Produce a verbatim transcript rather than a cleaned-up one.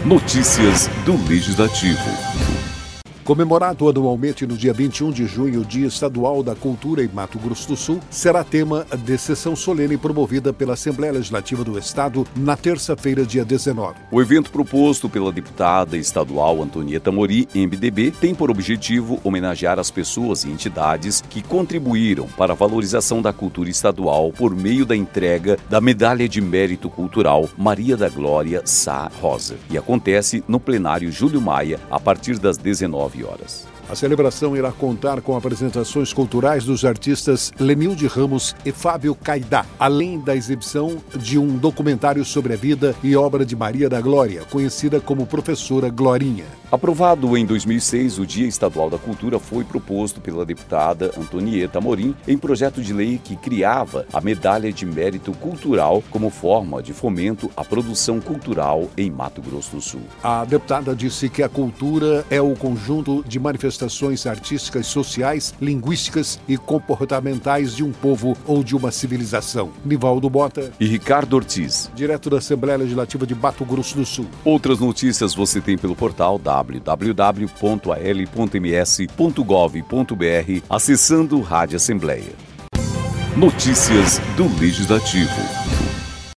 Notícias do Legislativo. Comemorado anualmente no dia vinte e um de junho, o Dia Estadual da Cultura em Mato Grosso do Sul, será tema de sessão solene promovida pela Assembleia Legislativa do Estado na terça-feira, dia dezenove. O evento proposto pela deputada estadual Antonieta Amorim, M D B, tem por objetivo homenagear as pessoas e entidades que contribuíram para a valorização da cultura estadual por meio da entrega da Medalha de Mérito Cultural Maria da Glória Sá Rosa, e acontece no plenário Júlio Maia a partir das dezenove horas. A celebração irá contar com apresentações culturais dos artistas Lenilde Ramos e Fábio Caidá, além da exibição de um documentário sobre a vida e obra de Maria da Glória, conhecida como Professora Glorinha. Aprovado em dois mil e seis, o Dia Estadual da Cultura foi proposto pela deputada Antonieta Amorim em projeto de lei que criava a Medalha de Mérito Cultural como forma de fomento à produção cultural em Mato Grosso do Sul. A deputada disse que a cultura é o conjunto de manifestações manifestações artísticas, sociais, linguísticas e comportamentais de um povo ou de uma civilização. Nivaldo Bota e Ricardo Ortiz, direto da Assembleia Legislativa de Mato Grosso do Sul. Outras notícias você tem pelo portal w w w ponto a l ponto m s ponto gov ponto b r, acessando Rádio Assembleia. Notícias do Legislativo.